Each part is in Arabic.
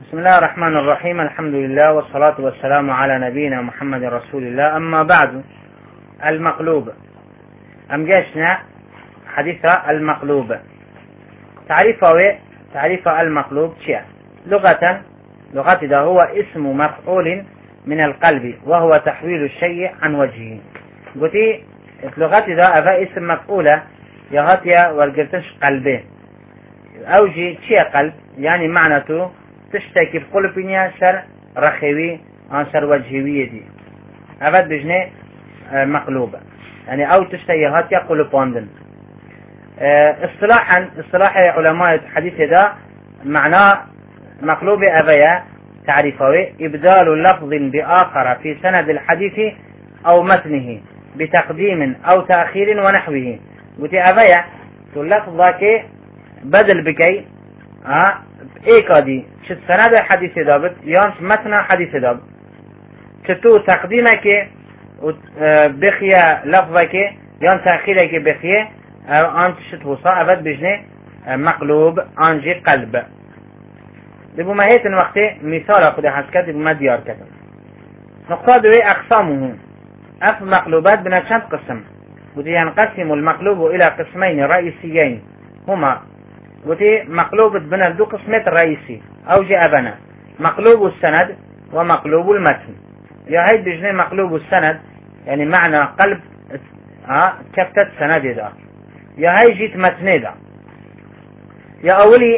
بسم الله الرحمن الرحيم. الحمد لله والصلاة والسلام على نبينا محمد رسول الله. أما بعد، المقلوب أمجشنا حديث المقلوب. تعريف المقلوب شيء لغة ده هو اسم مفعول من القلب، وهو تحويل الشيء عن وجهه. قلت لغة ده أفا اسم مفعولة يهاتيا والقرتش قلبه أوجي شيء قلب، يعني معناته تشتكي بقلبنيا سر رخوي عن سر وجهوية دي أفاد بجنة مقلوبة، يعني أو تشتكي هاتيا قلباندن. اصطلاح علماء الحديث ده معناه مقلوب أفيا تعريفه إبدال لفظ بآخر في سند الحديث أو متنه بتقديم أو تأخير ونحوه. قلت أفيا اللفظ ذاك بدل بكي إيكادي شت سند الحديث دابت يانش متن حديث داب شتو تقديمك بخيا لفظك يان تأخيرك بخيا أنت شت وصا أفد بجنة مقلوب أنجي قلب. دبو ما هيت الوقت مثال أخذ حسكت دبو ما ديار كتب نقطة دوي أقسامه أف مقلوبات بنشان قسم. بدي ينقسم المقلوب إلى قسمين رئيسيين هما قلتي مقلوب بنا دو قسمات رئيسي أو جاء بنا مقلوب السند ومقلوب المتن. يا هيد بجنة مقلوب السند يعني معنى قلب كفتت سند ده، يا هاي جيت متن ده. يا أولي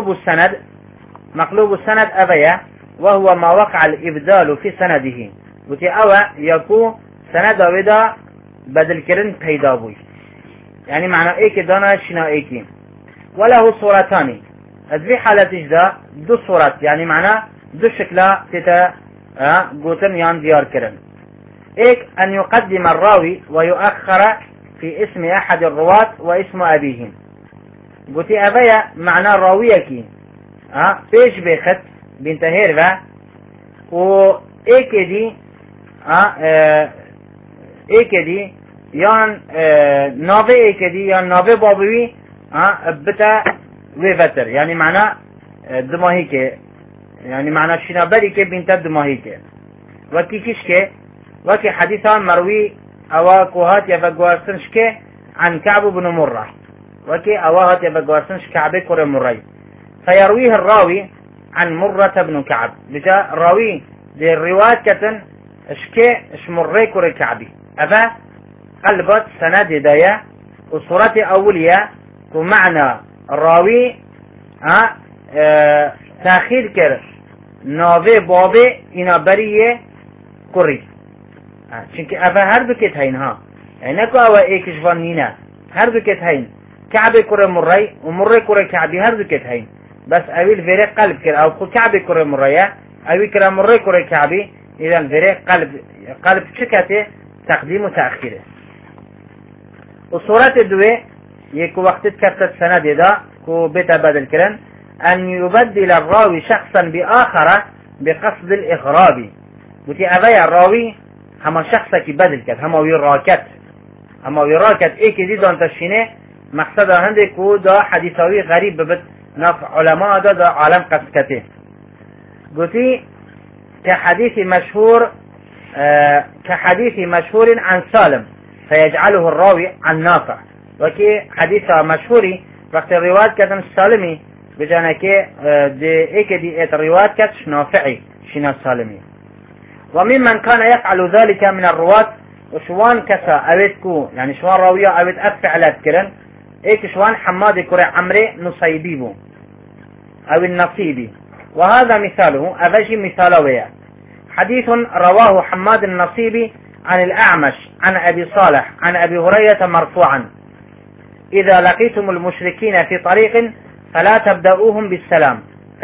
مقلوب السند أبيا وهو ما وقع الإبدال في سنده. قلتي أوى يكون سند ودا بدل كرن بيدابوي، يعني معنى إيك دانا شنا إيكي. وله صورتان في حالة إجداء دو صورات، يعني معنى دو شكلا تتا قوتن يان ديار كرن. إيك أن يقدم الراوي ويؤخر في اسم أحد الرواة واسم أبيهم. قلت أبايا معنى راويكي بيش بيخت بنت هيرفا و إيكي دي يان نابي إيكي دي يان نابي بابوي بتا ويفتر، يعني معنى دماهيك، يعني معنى شنابري كي بنت دماهيك. وكي كشك وكي حديثا مروي أوا كوهات يفقوارسنش كي عن كعب بن مرة، وكي أواهات يفقوارسنش كعب كور مري، فيرويه الراوي عن مرة بن كعب. بجا الراوي دي الرواية كتن اشكي اشمري كور كعبي أفا قلبت سند دايا وصورة أولية ومعنى الراوي تأخير كر ناوي بابي إنا بريه كوري. چونکه اوه هر دو کت هین ها، یعنی نکو اوه ایکش وان نینه، هر دو کت هین کعب کره مری و مره کره کعبی هر دو کت هین، بس اویل وره قلب کر او خود کعب کره مریه اوی کره مره کره کعبی ایدن وره قلب چکته تقدیم و تأخیره. و صورت دوه یکو وقتت کفتت سند دا کو بتا بدل کرن ان يبدل الراوي شخصا بآخر بقصد الإغراب. بوتي اوه الراوي هما شخصا کی بدل کرد، هما وراکت ای که دیدان تشینه مقصد هنده که دا حدیثاوی غریب ببت نفع علماء دا عالم قصکته. قلتی كحديث مشهور عن سالم فيجعله الراوي عن نافع. وكي حديث مشهوري وقت الروايات كتن سالمي بجانا كي دي ايك دي ات الروايات كتش نافعي شنا سالمي. وممن كان يفعل ذلك من الرواة وشوان كسا اويتكو، يعني شوان راوية اويت افعلات كرن ايك شوان حماد كري عمري نصيبيبو او النصيبي. وهذا مثاله افجي مثالوية حديث رواه حماد النصيبي عن الأعمش عن أبي صالح عن أبي هريرة مرفوعا: إذا لقيتم المشركين في طريق فلا تبدأوهم بالسلام.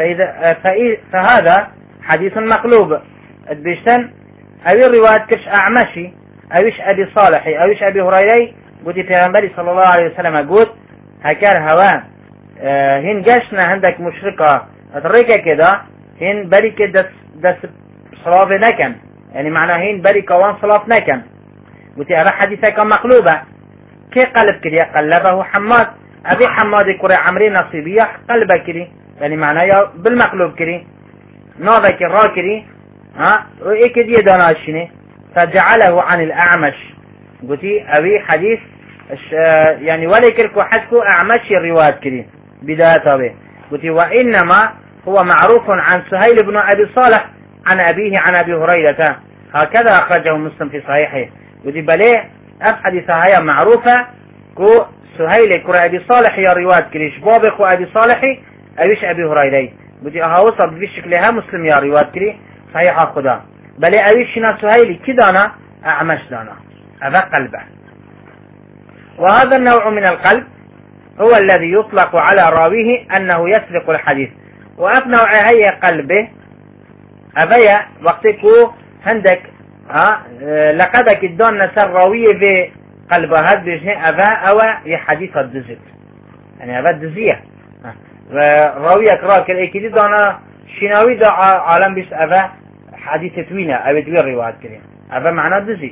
فهذا حديث مقلوب بيشتن أو الرواية كش أعمشي أويش أبي صالحي أويش أبي هريرة قلت في صلى الله عليه وسلم قلت هكار هوا هن جشنا عندك مشركة أتريكا كده هن بريك دس صلاف نكن، يعني معناه هين بري كوان صلاف نكن. قلت هذا حديثك مقلوبة كي قلب كري قلبه حماد أبي حماد كري عمري نصيبية قلبه كري، يعني معناه بالمقلوب كري ناوك الراكري وإكد يداناشني فجعله عن الأعمش قلتي أبي حديث يعني ولكلكو حدكو أعمش الرواية كري بداية به قلتي وإنما هو معروف عن سهيل بن أبي صالح عن أبيه عن أبي هريرة هكذا أخرجه مسلم في صحيحه قلتي بليه حديثة هي معروفة كو سهيل كو أبي صالح يا رواية كريش بابك وأبي صالح أبيش أبي هريرة قلتي أهوصل بشكلها مسلم يا رواية كري صحيح خدا بلي أبيشنا سهيل كدانا أعمش دانا هذا قلبه. وهذا النوع من القلب هو الذي يطلق على راويه أنه يسرق الحديث. وأفنوع هي قلبه أبيا وقتكو عندك لقدك الدون نسر راوية في قلبه هذا بيجني أبا أو يحديث الدزت يعني أبا الدزية راوية كراك الإكيدي دانا شناوي دا عالم بيس أبا حديث توينة أبا دوية روايات كريم أبا معنى الدزي.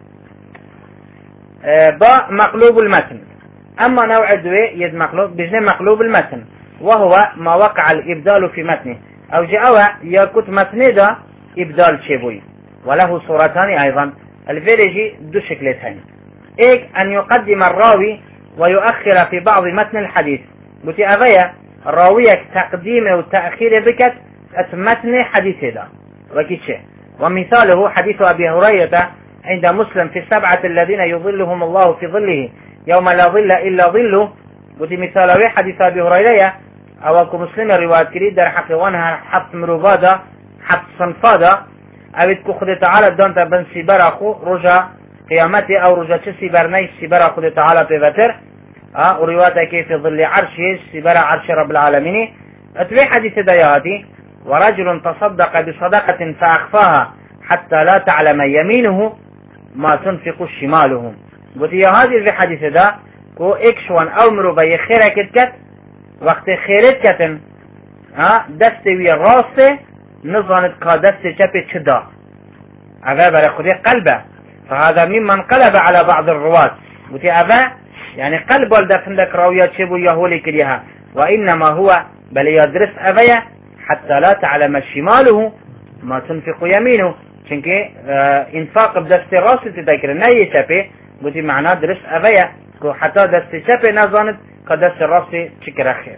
با مقلوب المتن. أما نوع دوي يد مقلوب بيجني مقلوب المتن وهو ما وقع الإبدال في متنه أو جاء يكت متنه دا إبدال شبوي وله صورتان أيضا الفيرجي دو شكلتين إيك أن يقدم الراوي ويؤخر في بعض متن الحديث بتي أغيا راويك تقديم وتأخير بكت متن حديث دا وكيشه. ومثاله حديث أبي هريرة عند مسلم في السبعة الذين يظلهم الله في ظله يوم لا ظل إلا ظله بتي مثاله حديث أبي هريرة أو كمسلم رواية كريد در حقوانها حط مروبادا حط صنفادا أبيتكو خد تعالى دانتا بن سيبر أخو رجا قيامتي أو رجا سيبر نيش سيبر خد تعالى بيبتر ورواية كيف ظل عرشه سيبر عرش رب العالمين أتبع حديث دياتي ورجل تصدق بصدقة فأخفاها حتى لا تعلم يمينه ما تنفق شماله قلت يا هذه في حديث دا كو إكشوان أو مروبا خيرك كت وقت خيرت كتن دستوي راسه نظانت كا دست چپ چدا اغا برای خودی قلبه فهذا ممن قلب على بعض الرواة قلت اغا يعني قلب والدفندك راويات شبو يهولي كريها وإنما هو بل يدرس أغايا حتى لا تعلم شماله ما تنفق يمينه چنك انفاق بدست راسه تذكر ناي چپه قلت معنى درس أغايا حتى دست چپ نظانت كا دست راسه چكر خير.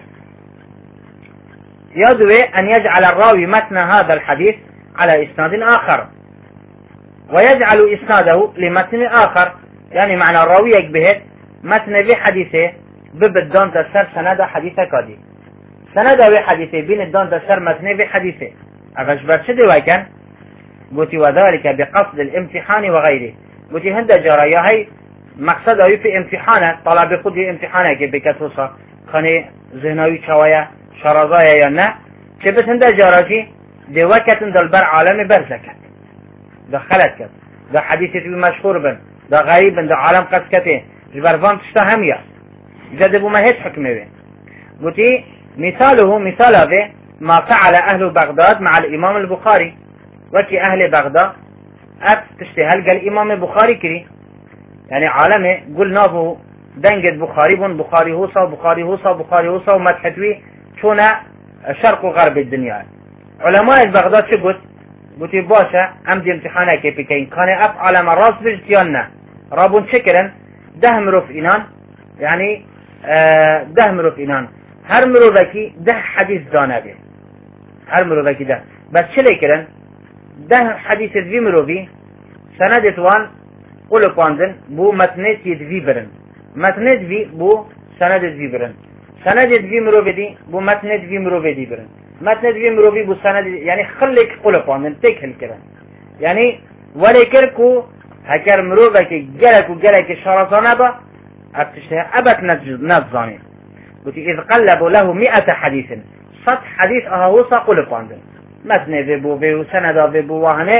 يدوي أن يجعل الراوي متن هذا الحديث على إسناد آخر ويجعل إسناده لمتن آخر يعني معنى الراوي يكبهت متن في حديثه ببدون تسر سند حديثه كادي سند في حديثه بين الدون تسر متن في حديثه أغشبر شدي وكان قلت وذلك بقصد الامتحان وغيره قلت هند جرايا هي مقصده في امتحانه طلب خودي امتحانه بكتوصة خاني ذهنوي شوية شرازايا یا نه چه بس هنده جاراجی دی وقتن دل بر عالم برزه کد دا خلط کد دا حدیثی توی مشهور بن دا غریب بن دا عالم قد کده جبروان تشتا هم یا اذا دبو ما هیچ حکمه بین قلتی مثاله ما فعل أهل بغداد مع الإمام البخاري وكي أهل بغداد تشتهل قال الإمام البخاري كري يعني عالمه قلنا بو دنجد بخاري بن بخاري هوصا ومدحتوي شون شرق وغرب الدنيا. علماء بغداد شو قلت باشا عمدي امتحانه كيف كين كان أفعل راس بجتيانا رابون شكرا ده مروف إنان يعني ده مروف إنان هر مروفكي ده حديث دانا به هر مروفكي ده بس شلي كرن ده حديث في مروفي سند وان قولو قاندن بو متنت يدفي برن متنت في بو سند في برن سند في مروفي دي بو متنت في مروفي دي برن متنت في مروفي بو سند يعني خليك قولو قاندن تكهل كرن يعني ولكركو هكر مروفكي جلك شرطانا با أبتشتها أبت نزاني قلت إذ قلبوا له 100 حديث 100 حديث أهوصا قولو قاندن متن في بو في سند في بو وهنه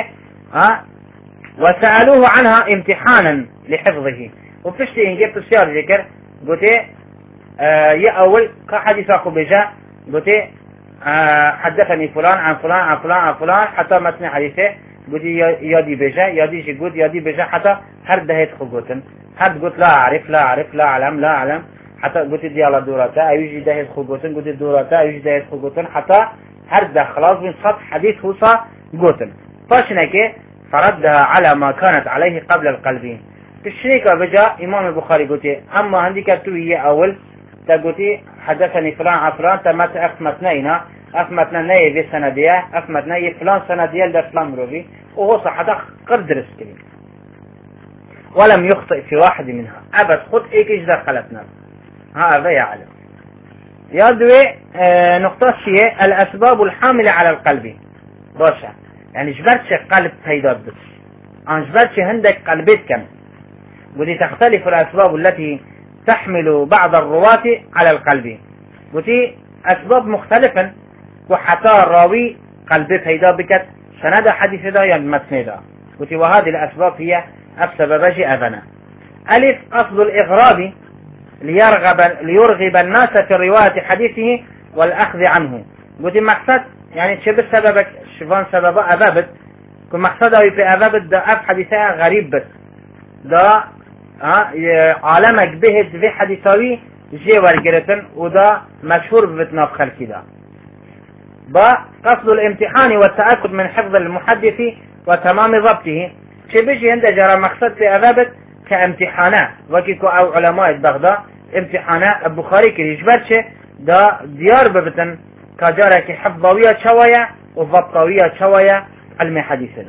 وسألوه عنها امتحانا لحفظه وفشتي إن جبت السيار ذكر قلت يا أول كحديث أخو بجاء قلت حدثني فلان عن فلان عن فلان عن فلان حتى متن حديثه قلت يادي بجاء يادي شقود يادي بجاء حتى هر دهيت خقوتن هر قلت لا أعرف لا أعرف لا أعلم لا أعلم حتى قلت ديالا دورتا أيوجي دهيت خقوتن قلت دورتا أيوجي دهيت خقوتن حتى هر ده خلاص بين صد حديث وصا قوتن فاشنك فردها على ما كانت عليه قبل القلبين كشريكا بجا إمام البخاري قوتي أما عندك توية أول تقولي حدثني فلان عفلان تمت أخمتنينا أخمتنا نية في سندية أخمتنا فلان سندية لفلان مروفي وهو صحة قدر سكرين ولم يخطئ في واحد منها أبد خد إيكيش دخلتنا هذا يعلم يدوي نقطة شيء الأسباب الحاملة على القلب باشا يعني جبرتش قلب تيداد بس أن جبرتش عندك قلبت كم ودي تختلف الأسباب التي تحمل بعض الرواة على القلب ودي أسباب مختلفة وحتى الراوي قلبه تيدا بكت سند حديث دا يعني متن دا ودي وهذه الأسباب هي السبب أذنا ألف قصد الإغراب ليرغب الناس في رواية حديثه والأخذ عنه ودي مقصد يعني شبه سببك شفان سبب أبابت كل مقصده في أبابت دا أف حديثها غريب بس دا عالمك بهت في حديثاوي جي ورقرتن ودا مشهور ببتنا بخلقي دا قصد الامتحان والتأكد من حفظ المحدث وتمام ضبطه شبه عند جرى مقصد في أبابت كامتحانات وكيكو أو علماء بغداد امتحانات البخاري كريجبرش دا ديار ببتن كجارك حفظوية شوية وضبطوية شوية علم حديث دا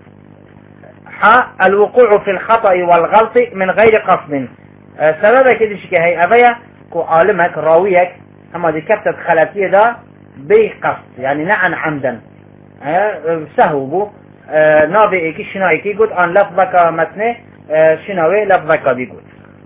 الوقوع في الخطأ والغلط من غير قصد سببك كدش كهي أبيا كو عالمك راويك أما دي كتت خلاتية دا بقصد يعني نعن عمدا سهو نابي ايكي شناي كي قد ان لفظك متنه شناوي لفظك بيقول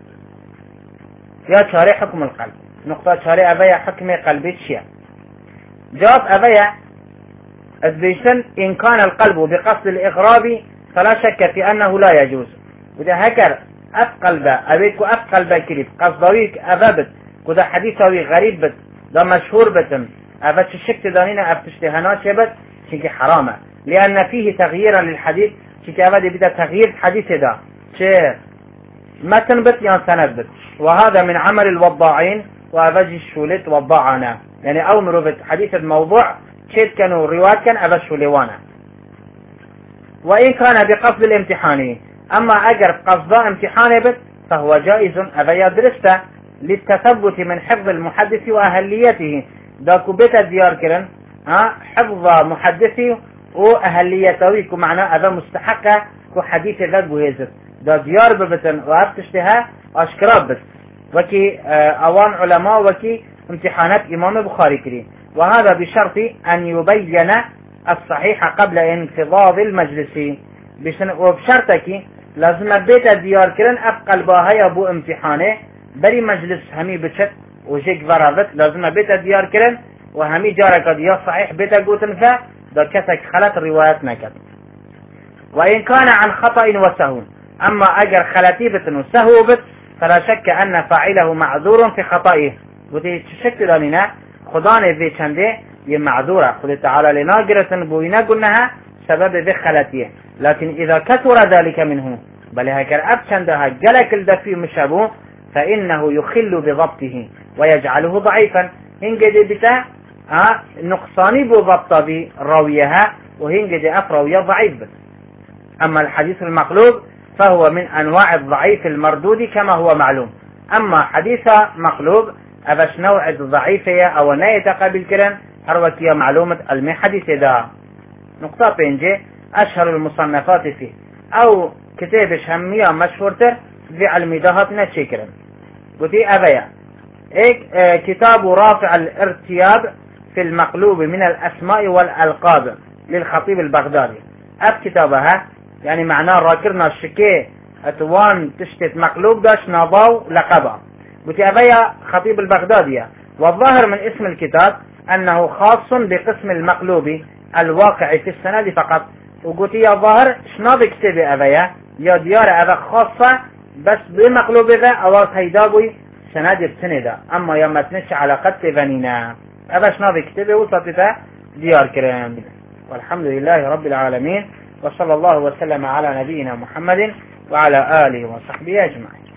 يا شارع حكم القلب نقطة شارع أبيا حكم قلبي الشيء جواب أبيا أثبيشن إن كان القلب بقصد الإغراب فلا شك في أنه لا يجوز وده هكر أفقلب أبيك أفقلب كريب قصدويك أبابت وده حديثوي غريب بت ده مشهور بتم أبت الشك دانينا أبتشتهنا شبت شكي حرامة لأن فيه تغييرا للحديث شكي أبدا بدا تغيير حديث ده شير متن بت يان سند بت وهذا من عمل الوضاعين وأبجي الشولت وضاعنا يعني أمروا بت حديث الموضوع شيت كانوا روايات كان أبشوا لوانا وإن كان بقصد الامتحان أما أجر قصد امتحان بت فهو جائز أبا درسته للتثبت من حفظ المحدث وأهليته داكو بيت ديار كرن حفظ محدثي وأهليته كمعنى أبا مستحقة كحديث ذات بوهيزت دا ديار ببتن وأبتشتها أشكراب بس وكي أوان علماء وكي امتحانات إمام بخاري كريم وهذا بشرط أن يبين الصحيح قبل انفضاض المجلس وبشرطك لازم بيت ديار كرن أبقى الباهي أبو امتحانه بري مجلس همي بشت وجيك فرابت لازم بيت ديار كرن وهمي جارك ديار صحيح بيت قوتن فا دا كسك خلط روايات نكت وإن كان عن خطأ وسهو أما أجر خلتي بتن وسهو بت فلا شك أن فاعله معذور في خطئه وتي شك لنا خدانه في چنده معذورة خد تعالى لنا قرة بوينا قلناها سبب في خلتيه لكن إذا كثر ذلك منه بل هكذا أبشندها جلك الدفي مشابه فإنه يخل بضبطه ويجعله ضعيفا هنجد بتا نقصاني بضبط براويها وهنجد أفروية ضعيف أما الحديث المقلوب فهو من أنواع الضعيف المردود كما هو معلوم أما حديث مقلوب أبش نوع الضعيفية أو ناية قبل كرن هروكية معلومة المحدث دا نقطة بينجي أشهر المصنفات فيه أو كتاب شهمية مشهورتر في علم دهات نتشكرا قلتي أبيا كتاب رافع الارتياب في المقلوب من الأسماء والألقاب للخطيب البغدادي كتابها يعني معناه راكرنا الشكي أتوان تشتت مقلوب داش نضاو لقبا قلتي أبيا خطيب البغدادي والظاهر من اسم الكتاب أنه خاص بقسم المقلوب الواقع في السند فقط وقلت يا ظاهر شناب كتابي أبيا يا ديار أبا خاصة بس بمقلوب ذا أو هيدابي سند بسندا أما يا متنش على قد فنينا أبا شناب كتابي وصفته ديار كرام والحمد لله رب العالمين وصلى الله وسلم على نبينا محمد وعلى آله وصحبه أجمعين.